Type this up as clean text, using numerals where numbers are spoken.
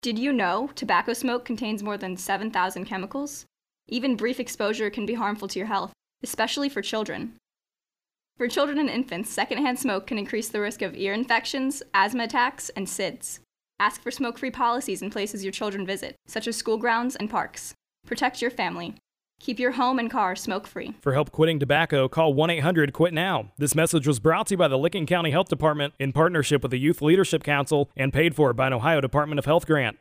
Did you know tobacco smoke contains more than 7,000 chemicals? Even brief exposure can be harmful to your health, especially for children. For children and infants, secondhand smoke can increase the risk of ear infections, asthma attacks, and SIDS. Ask for smoke-free policies in places your children visit, such as school grounds and parks. Protect your family. Keep your home and car smoke-free. For help quitting tobacco, call 1-800-QUIT-NOW. This message was brought to you by the Licking County Health Department in partnership with the Youth Leadership Council and paid for by an Ohio Department of Health grant.